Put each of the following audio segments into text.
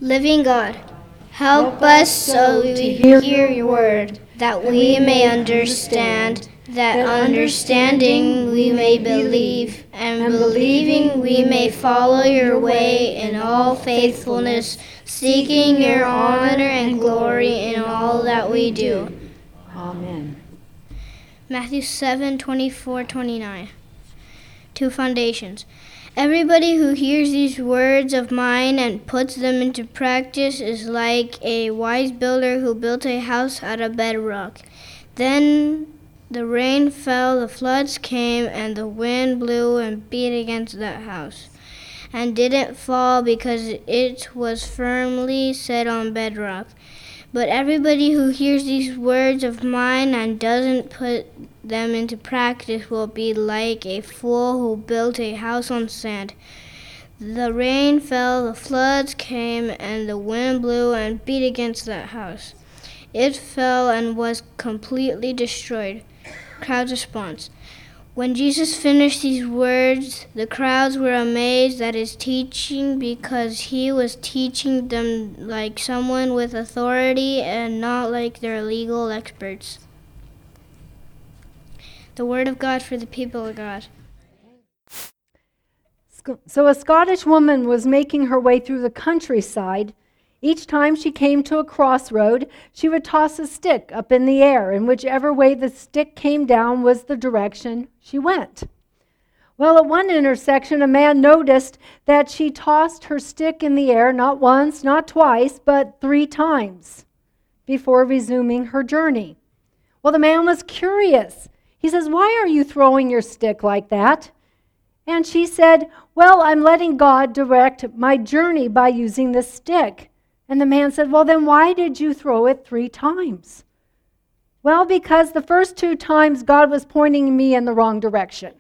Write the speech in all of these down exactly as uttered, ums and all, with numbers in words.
Living God, help us so we hear your word, that we may understand, that understanding we may believe, and believing we may follow your way in all faithfulness, seeking your honor and glory in all that we do. Amen. Matthew seven, twenty-four, twenty-nine. Two foundations. Everybody who hears these words of mine and puts them into practice is like a wise builder who built a house out of bedrock. Then the rain fell, the floods came, and the wind blew and beat against that house, and didn't fall because it was firmly set on bedrock. But everybody who hears these words of mine and doesn't put them into practice will be like a fool who built a house on sand. The rain fell, the floods came, and the wind blew and beat against that house. It fell and was completely destroyed. Crowd's response. When Jesus finished these words, the crowds were amazed at his teaching because he was teaching them like someone with authority and not like their legal experts. The word of God for the people of God. So a Scottish woman was making her way through the countryside. Each time she came to a crossroad, she would toss a stick up in the air, and whichever way the stick came down was the direction she went. Well, at one intersection, a man noticed that she tossed her stick in the air not once, not twice, but three times before resuming her journey. Well, the man was curious. He says, "Why are you throwing your stick like that?" And she said, "Well, I'm letting God direct my journey by using this stick." And the man said, "Well, then why did you throw it three times?" "Well, because the first two times God was pointing me in the wrong direction."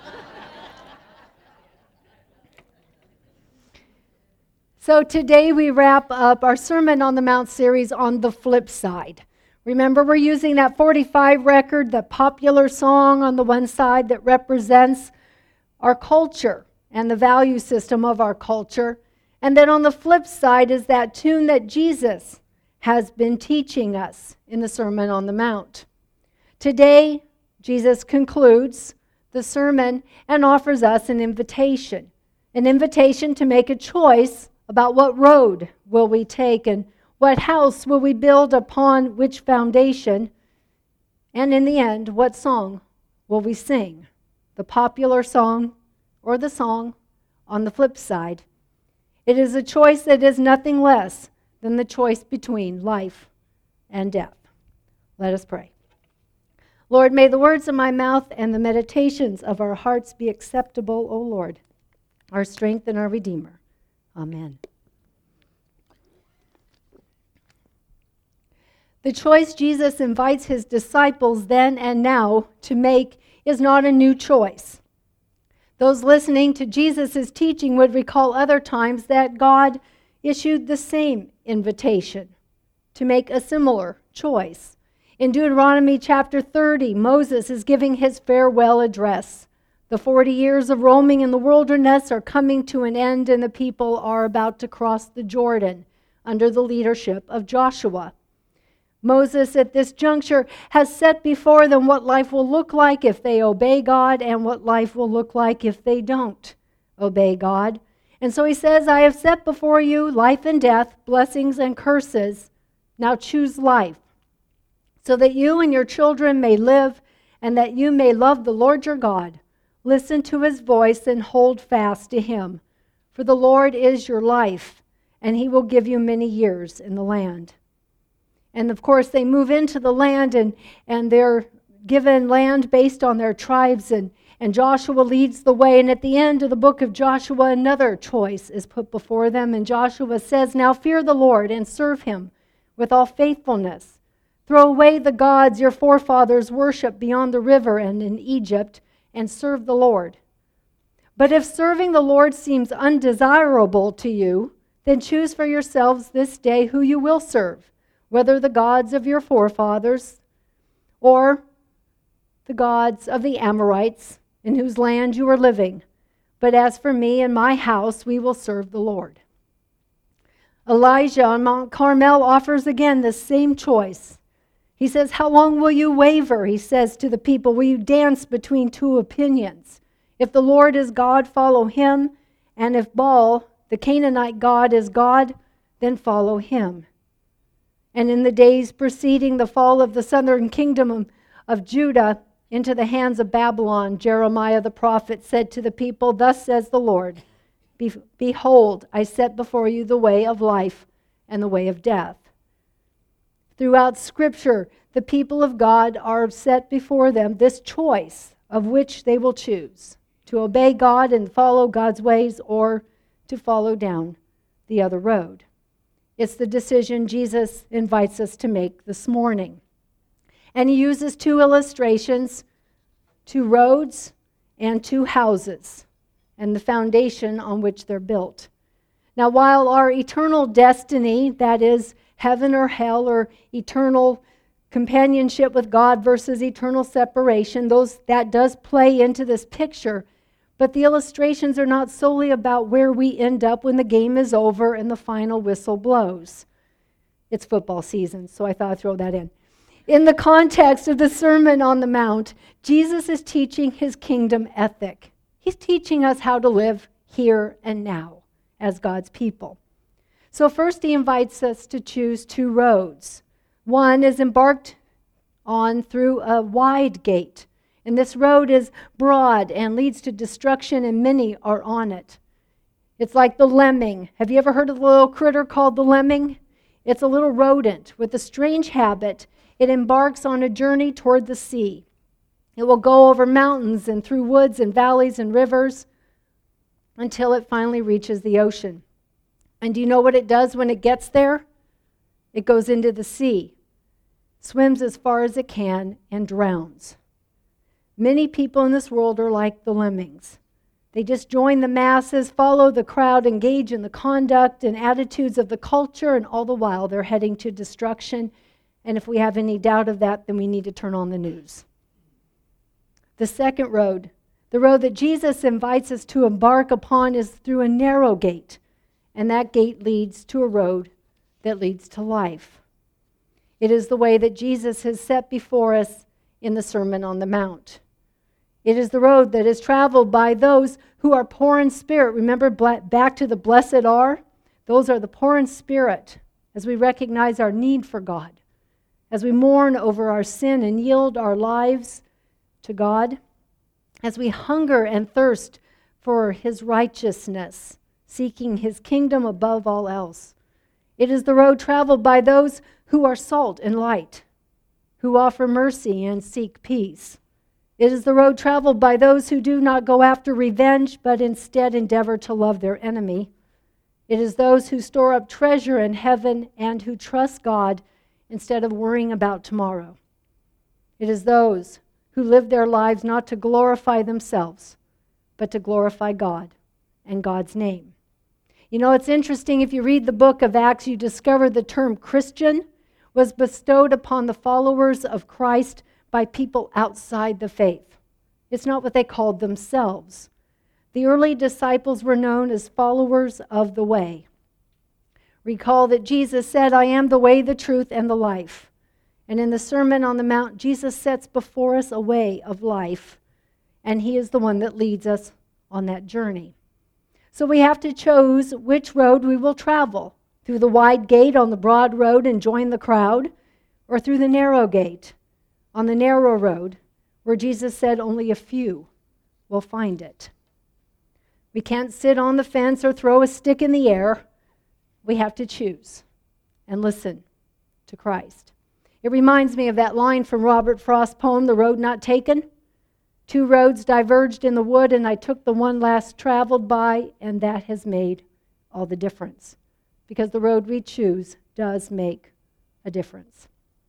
So today we wrap up our Sermon on the Mount series on the flip side. Remember, we're using that forty-five record, the popular song on the one side that represents our culture and the value system of our culture. And then on the flip side is that tune that Jesus has been teaching us in the Sermon on the Mount. Today, Jesus concludes the sermon and offers us an invitation. An invitation to make a choice about what road will we take and what house will we build upon which foundation. And in the end, what song will we sing? The popular song or the song on the flip side. It is a choice that is nothing less than the choice between life and death. Let us pray. Lord, may the words of my mouth and the meditations of our hearts be acceptable, O Lord, our strength and our Redeemer. Amen. The choice Jesus invites his disciples then and now to make is not a new choice. Those listening to Jesus' teaching would recall other times that God issued the same invitation to make a similar choice. In Deuteronomy chapter thirty, Moses is giving his farewell address. The forty years of roaming in the wilderness are coming to an end, and the people are about to cross the Jordan under the leadership of Joshua. Moses at this juncture has set before them what life will look like if they obey God and what life will look like if they don't obey God. And so he says, "I have set before you life and death, blessings and curses. Now choose life, so that you and your children may live and that you may love the Lord your God. Listen to his voice and hold fast to him. For the Lord is your life, and he will give you many years in the land." And of course, they move into the land, and, and they're given land based on their tribes, and, and Joshua leads the way. And at the end of the book of Joshua, another choice is put before them. And Joshua says, "Now fear the Lord and serve him with all faithfulness. Throw away the gods your forefathers worshiped beyond the river and in Egypt, and serve the Lord. But if serving the Lord seems undesirable to you, then choose for yourselves this day who you will serve, whether the gods of your forefathers or the gods of the Amorites in whose land you are living. But as for me and my house, we will serve the Lord." Elijah on Mount Carmel offers again the same choice. He says, how long will you waver? He says to the people, will you dance between two opinions? If the Lord is God, follow him. And if Baal, the Canaanite god, is God, then follow him. And in the days preceding the fall of the southern kingdom of Judah into the hands of Babylon, Jeremiah the prophet said to the people, thus says the Lord, behold, I set before you the way of life and the way of death. Throughout Scripture, the people of God are set before them this choice of which they will choose, to obey God and follow God's ways or to follow down the other road. It's the decision Jesus invites us to make this morning. And he uses two illustrations, two roads and two houses, and the foundation on which they're built. Now, while our eternal destiny, that is heaven or hell or eternal companionship with God versus eternal separation, those that does play into this picture, but the illustrations are not solely about where we end up when the game is over and the final whistle blows. It's football season, so I thought I'd throw that in. In the context of the Sermon on the Mount, Jesus is teaching his kingdom ethic. He's teaching us how to live here and now as God's people. So first he invites us to choose two roads. One is embarked on through a wide gate, and this road is broad and leads to destruction, and many are on it. It's like the lemming. Have you ever heard of the little critter called the lemming? It's a little rodent with a strange habit. It embarks on a journey toward the sea. It will go over mountains and through woods and valleys and rivers until it finally reaches the ocean. And do you know what it does when it gets there? It goes into the sea, swims as far as it can, and drowns. Many people in this world are like the lemmings. They just join the masses, follow the crowd, engage in the conduct and attitudes of the culture, and all the while they're heading to destruction. And if we have any doubt of that, then we need to turn on the news. The second road, the road that Jesus invites us to embark upon, is through a narrow gate. And that gate leads to a road that leads to life. It is the way that Jesus has set before us in the Sermon on the Mount. It is the road that is traveled by those who are poor in spirit. Remember back to the blessed are? Those are the poor in spirit, as we recognize our need for God, as we mourn over our sin and yield our lives to God, as we hunger and thirst for his righteousness, seeking his kingdom above all else. It is the road traveled by those who are salt and light, who offer mercy and seek peace. It is the road traveled by those who do not go after revenge, but instead endeavor to love their enemy. It is those who store up treasure in heaven and who trust God instead of worrying about tomorrow. It is those who live their lives not to glorify themselves, but to glorify God and God's name. You know, it's interesting, if you read the book of Acts, you discover the term Christian was bestowed upon the followers of Christ by people outside the faith. It's not what they called themselves. The early disciples were known as followers of the way. Recall that Jesus said, I am the way, the truth, and the life. And in the Sermon on the Mount, Jesus sets before us a way of life, and he is the one that leads us on that journey. So we have to choose which road we will travel, through the wide gate on the broad road and join the crowd, or through the narrow gate on the narrow road, where Jesus said only a few will find it. We can't sit on the fence or throw a stick in the air. We have to choose and listen to Christ. It reminds me of that line from Robert Frost's poem, The Road Not Taken. Two roads diverged in the wood, and I took the one last traveled by, and that has made all the difference. Because the road we choose does make a difference.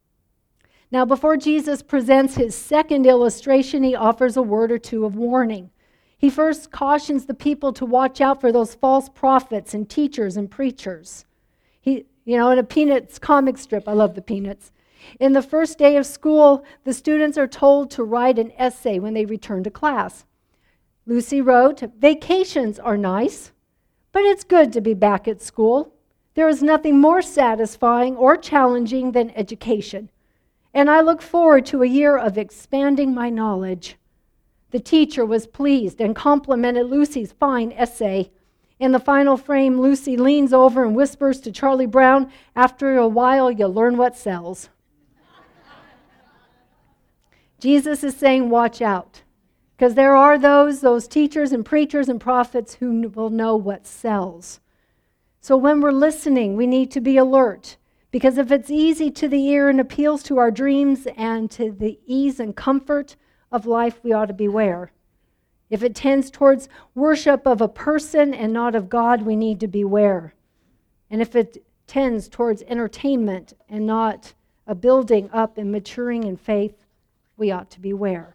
Now, before Jesus presents his second illustration, he offers a word or two of warning. He first cautions the people to watch out for those false prophets and teachers and preachers. He, you know, in a Peanuts comic strip, I love the Peanuts. In the first day of school, the students are told to write an essay when they return to class. Lucy wrote, vacations are nice, but it's good to be back at school. There is nothing more satisfying or challenging than education, and I look forward to a year of expanding my knowledge. The teacher was pleased and complimented Lucy's fine essay. In the final frame, Lucy leans over and whispers to Charlie Brown, "After a while, you'll learn what sells." Jesus is saying, watch out, because there are those, those teachers and preachers and prophets who will know what sells. So when we're listening, we need to be alert, because if it's easy to the ear and appeals to our dreams and to the ease and comfort of life, we ought to beware. If it tends towards worship of a person and not of God, we need to beware. And if it tends towards entertainment and not a building up and maturing in faith, we ought to beware.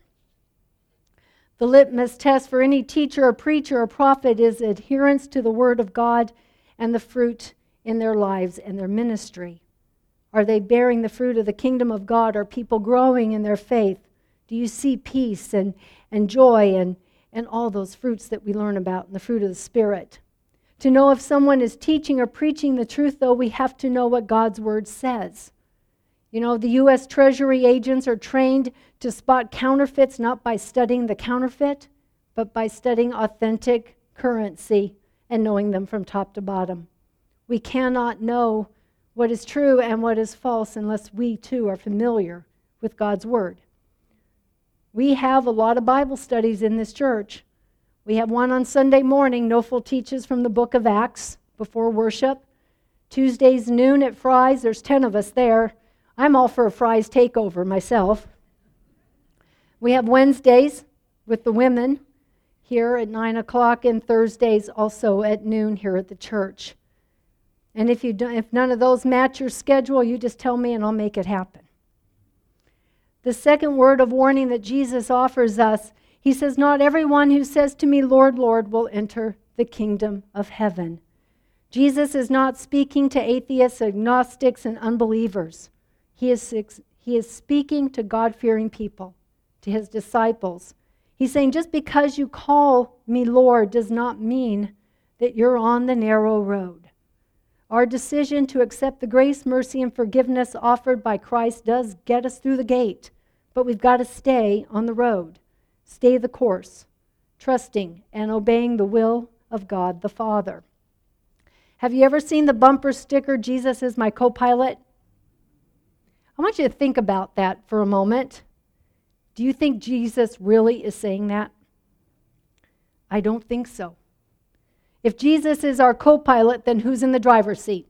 The litmus test for any teacher or preacher or prophet is adherence to the Word of God and the fruit in their lives and their ministry. Are they bearing the fruit of the kingdom of God? Are people growing in their faith? Do you see peace and, and joy and, and all those fruits that we learn about in the fruit of the Spirit? To know if someone is teaching or preaching the truth, though, we have to know what God's Word says. You know, the U S Treasury agents are trained to spot counterfeits not by studying the counterfeit, but by studying authentic currency and knowing them from top to bottom. We cannot know what is true and what is false unless we too are familiar with God's Word. We have a lot of Bible studies in this church. We have one on Sunday morning. Nofel teaches from the book of Acts before worship. Tuesdays noon at Fry's. There's ten of us there. I'm all for a Fry's takeover myself. We have Wednesdays with the women here at nine o'clock and Thursdays also at noon here at the church. And if you don't, if none of those match your schedule, you just tell me and I'll make it happen. The second word of warning that Jesus offers us, he says, "Not everyone who says to me, 'Lord, Lord,' will enter the kingdom of heaven." Jesus is not speaking to atheists, agnostics, and unbelievers. He is, he is speaking to God-fearing people, to his disciples. He's saying, just because you call me Lord does not mean that you're on the narrow road. Our decision to accept the grace, mercy, and forgiveness offered by Christ does get us through the gate, but we've got to stay on the road, stay the course, trusting and obeying the will of God the Father. Have you ever seen the bumper sticker, "Jesus is my co-pilot"? I want you to think about that for a moment. Do you think Jesus really is saying that? I don't think so. If Jesus is our co-pilot, then who's in the driver's seat?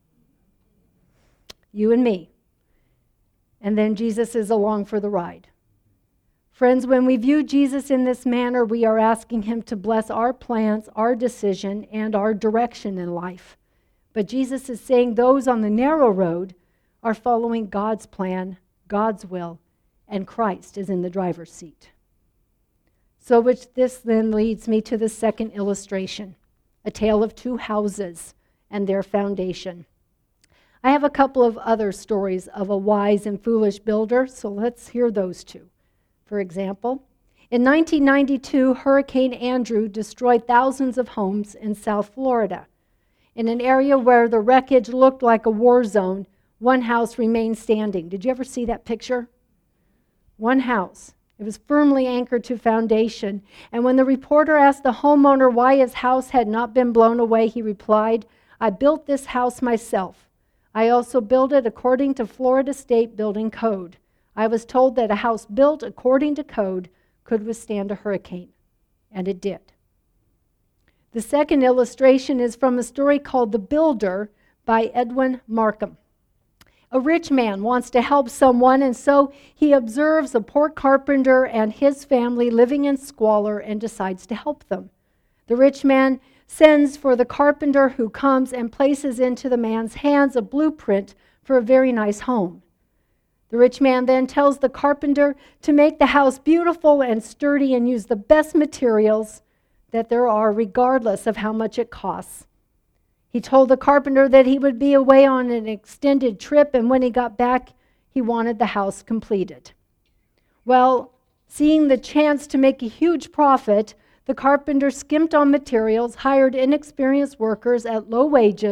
You and me. And then Jesus is along for the ride. Friends, when we view Jesus in this manner, we are asking him to bless our plans, our decision, and our direction in life. But Jesus is saying those on the narrow road are following God's plan, God's will, and Christ is in the driver's seat. So which this then leads me to the second illustration, a tale of two houses and their foundation. I have a couple of other stories of a wise and foolish builder, so let's hear those two. For example, in nineteen ninety-two, Hurricane Andrew destroyed thousands of homes in South Florida. In an area where the wreckage looked like a war zone, one house remained standing. Did you ever see that picture? One house. It was firmly anchored to foundation. And when the reporter asked the homeowner why his house had not been blown away, he replied, "I built this house myself. I also built it according to Florida State Building Code. I was told that a house built according to code could withstand a hurricane." And it did. The second illustration is from a story called The Builder by Edwin Markham. A rich man wants to help someone, and so he observes a poor carpenter and his family living in squalor and decides to help them. The rich man sends for the carpenter, who comes and places into the man's hands a blueprint for a very nice home. The rich man then tells the carpenter to make the house beautiful and sturdy and use the best materials that there are, regardless of how much it costs. He told the carpenter that he would be away on an extended trip, and when he got back, he wanted the house completed. Well, seeing the chance to make a huge profit, the carpenter skimped on materials, hired inexperienced workers at low wages,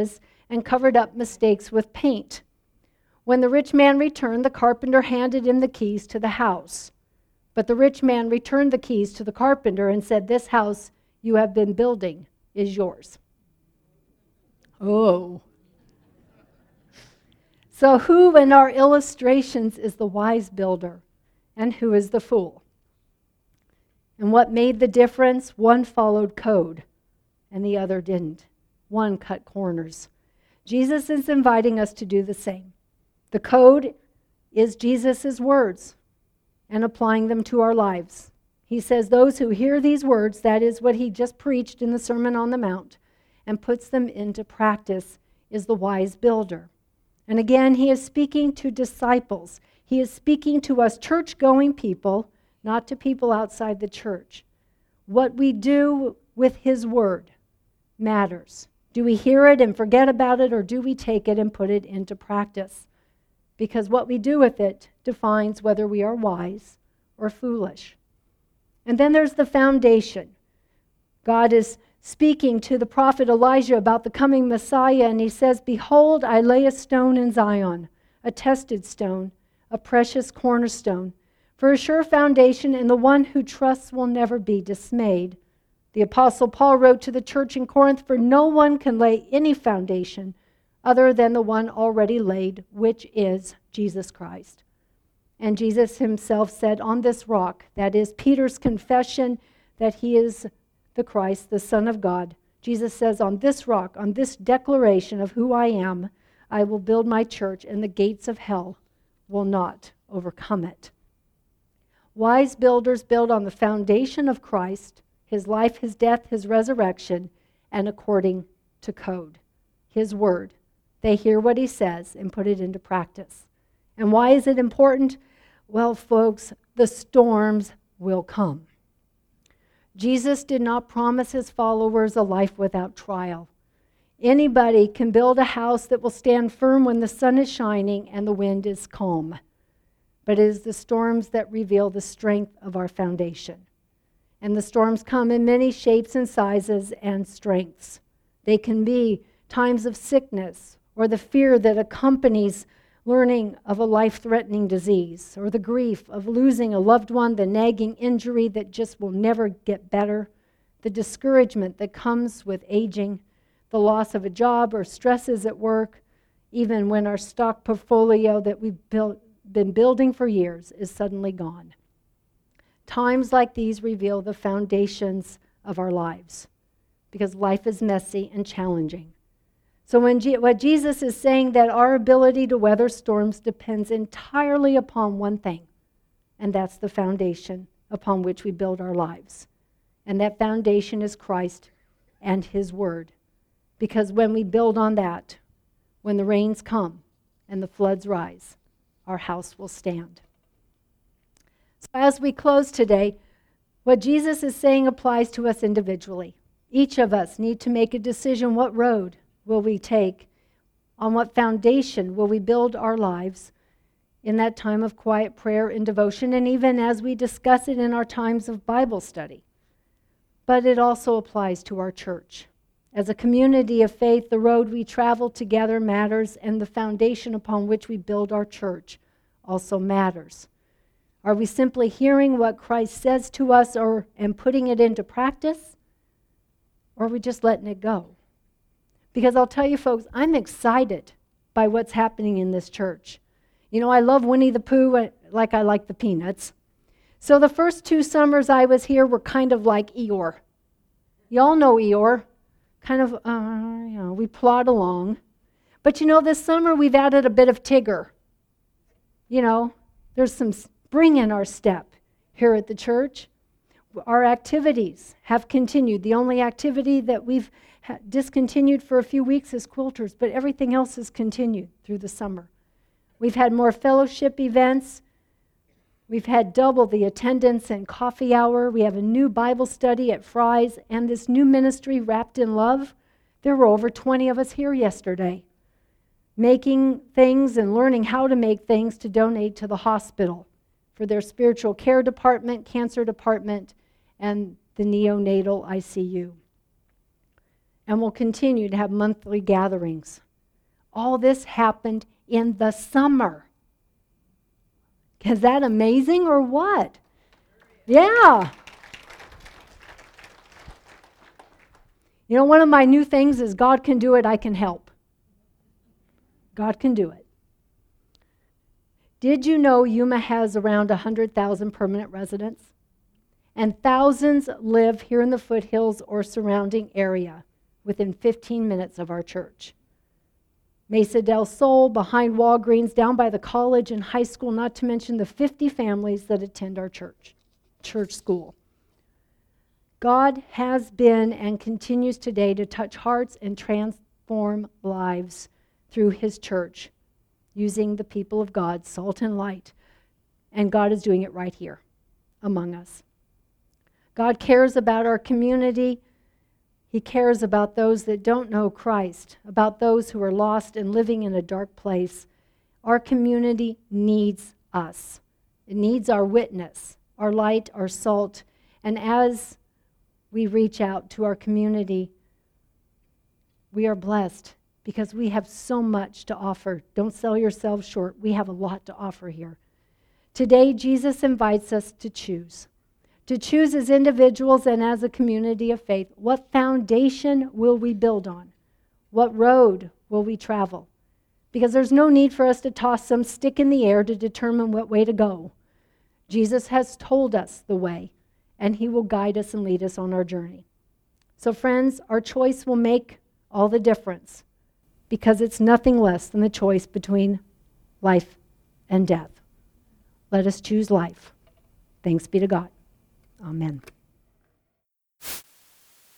and covered up mistakes with paint. When the rich man returned, the carpenter handed him the keys to the house. But the rich man returned the keys to the carpenter and said, "This house you have been building is yours." Oh. So who in our illustrations is the wise builder, and who is the fool? And what made the difference? One followed code, and the other didn't. One cut corners. Jesus is inviting us to do the same. The code is Jesus' words and applying them to our lives. He says those who hear these words, that is what he just preached in the Sermon on the Mount, and puts them into practice, is the wise builder. And again, he is speaking to disciples. He is speaking to us church-going people, not to people outside the church. What we do with his word matters. Do we hear it and forget about it, or do we take it and put it into practice? Because what we do with it defines whether we are wise or foolish. And then there's the foundation. God is speaking to the prophet Elijah about the coming Messiah, and he says, "Behold, I lay a stone in Zion, a tested stone, a precious cornerstone, for a sure foundation, and the one who trusts will never be dismayed." The Apostle Paul wrote to the church in Corinth, "For no one can lay any foundation other than the one already laid, which is Jesus Christ." And Jesus himself said, "On this rock," that is Peter's confession that he is the Christ, the Son of God. Jesus says, "On this rock, on this declaration of who I am, I will build my church, and the gates of hell will not overcome it." Wise builders build on the foundation of Christ, his life, his death, his resurrection, and according to code, his word. They hear what he says and put it into practice. And why is it important? Well, folks, the storms will come. Jesus did not promise his followers a life without trial. Anybody can build a house that will stand firm when the sun is shining and the wind is calm. But it is the storms that reveal the strength of our foundation. And the storms come in many shapes and sizes and strengths. They can be times of sickness, or the fear that accompanies learning of a life-threatening disease, or the grief of losing a loved one, the nagging injury that just will never get better, the discouragement that comes with aging, the loss of a job or stresses at work, even when our stock portfolio that we've built, been building for years is suddenly gone. Times like these reveal the foundations of our lives, because life is messy and challenging. So when G- what Jesus is saying, that our ability to weather storms depends entirely upon one thing, and that's the foundation upon which we build our lives. And that foundation is Christ and his word. Because when we build on that, when the rains come and the floods rise, our house will stand. So as we close today, what Jesus is saying applies to us individually. Each of us need to make a decision. What road will we take? On what foundation will we build our lives in that time of quiet prayer and devotion, and even as we discuss it in our times of Bible study? But it also applies to our church. As a community of faith, the road we travel together matters, and the foundation upon which we build our church also matters. Are we simply hearing what Christ says to us or and putting it into practice? Or are we just letting it go? Because I'll tell you, folks, I'm excited by what's happening in this church. You know, I love Winnie the Pooh like I like the Peanuts. So the first two summers I was here were kind of like Eeyore. Y'all know Eeyore. Kind of, uh, you know, we plod along. But you know, this summer we've added a bit of Tigger. You know, there's some spring in our step here at the church. Our activities have continued. The only activity that we've ha- discontinued for a few weeks is quilters, but everything else has continued through the summer. We've had more fellowship events. We've had double the attendance and coffee hour. We have a new Bible study at Fry's and this new ministry, Wrapped in Love. There were over twenty of us here yesterday, making things and learning how to make things to donate to the hospital for their spiritual care department, cancer department, and the neonatal I C U. And we'll continue to have monthly gatherings All this happened in the summer. Is that amazing or what? Yeah. You know, one of my new things is God can do it, I can help. God can do it. Did you know Yuma has around one hundred thousand permanent residents? And thousands live here in the foothills or surrounding area within fifteen minutes of our church. Mesa del Sol, behind Walgreens, down by the college and high school, not to mention the fifty families that attend our church, church school. God has been and continues today to touch hearts and transform lives through his church, using the people of God, salt and light. And God is doing it right here among us. God cares about our community. He cares about those that don't know Christ, about those who are lost and living in a dark place. Our community needs us. It needs our witness, our light, our salt. And as we reach out to our community, we are blessed because we have so much to offer. Don't sell yourselves short. We have a lot to offer here. Today, Jesus invites us to choose. To choose as individuals and as a community of faith. What foundation will we build on? What road will we travel? Because there's no need for us to toss some stick in the air to determine what way to go. Jesus has told us the way, and he will guide us and lead us on our journey. So friends, our choice will make all the difference, because it's nothing less than the choice between life and death. Let us choose life. Thanks be to God. Amen.